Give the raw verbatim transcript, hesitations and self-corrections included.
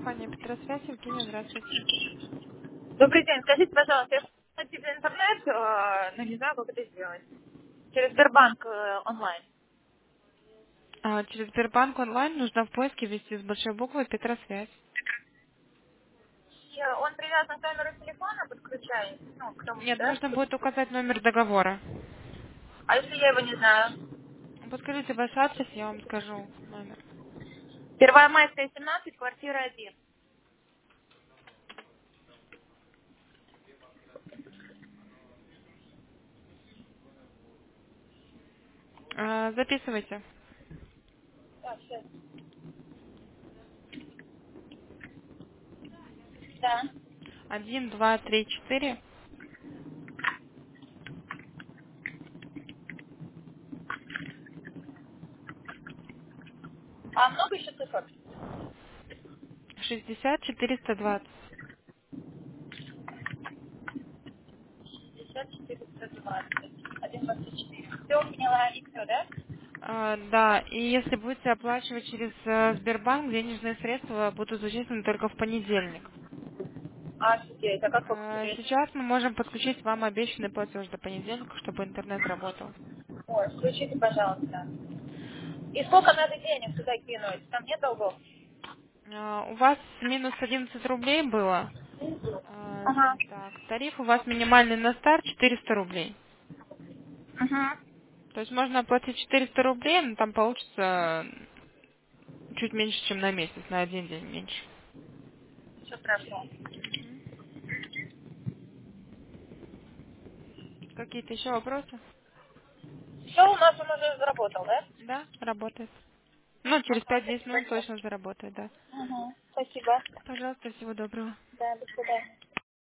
компания Петросвязь. Евгения, здравствуйте. Добрый день. Скажите, пожалуйста, я хочу зайти в интернет, э, но не знаю, как это сделать. Через Сбербанк э, онлайн. А, через Сбербанк онлайн нужно в поиске ввести с большой буквы Петросвязь. И э, он привязан к номеру телефона, подключается, ну, к тому, Нет, да? нужно будет указать номер договора. А если я его не знаю? Подскажите ваш адрес, я вам скажу номер. Первомайская, семнадцать, квартира один. А, записывайте. Так, сейчас. Да. Один, два, три, четыре, А много еще цифр? шестьдесят, четыреста двадцать. шестьдесят четыреста двадцать. один двадцать четыре. Все, поняла, и все, да? А, да, и если будете оплачивать через э, Сбербанк, денежные средства будут зачислены только в понедельник. А, офигеть, а как А, посмотреть? сейчас мы можем подключить вам обещанный платеж до понедельника, чтобы интернет работал. Ой, включите, пожалуйста. И сколько надо денег туда кинуть? Там нет долгов? А, У вас минус одиннадцать рублей было. А, Ага. Так, тариф у вас минимальный на старт четыреста рублей. Ага. То есть можно оплатить четыреста рублей, но там получится чуть меньше, чем на месяц, на один день меньше. Все прошло. Мгм. Какие-то еще вопросы? Все, у нас он уже заработал, да? Да, работает. Ну, через Ага, пять-десять спасибо. минут точно заработает, да. Ага, спасибо. Пожалуйста, всего доброго. Да, до свидания.